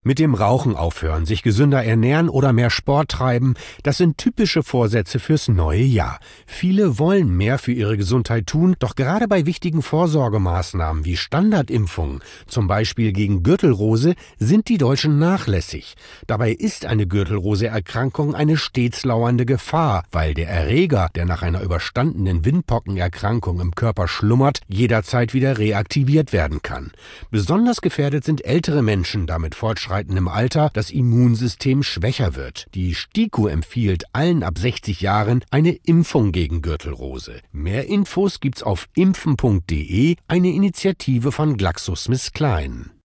Mit dem Rauchen aufhören, sich gesünder ernähren oder mehr Sport treiben, das sind typische Vorsätze fürs neue Jahr. Viele wollen mehr für ihre Gesundheit tun, doch gerade bei wichtigen Vorsorgemaßnahmen wie Standardimpfungen, zum Beispiel gegen Gürtelrose, sind die Deutschen nachlässig. Dabei ist eine Gürtelrose-Erkrankung eine stets lauernde Gefahr, weil der Erreger, der nach einer überstandenen Windpockenerkrankung im Körper schlummert, jederzeit wieder reaktiviert werden kann. Besonders gefährdet sind ältere Menschen, damit fortschreitendem Alter das Immunsystem schwächer wird. Die STIKO empfiehlt allen ab 60 Jahren eine Impfung gegen Gürtelrose. Mehr Infos gibt's auf impfen.de, eine Initiative von GlaxoSmithKline.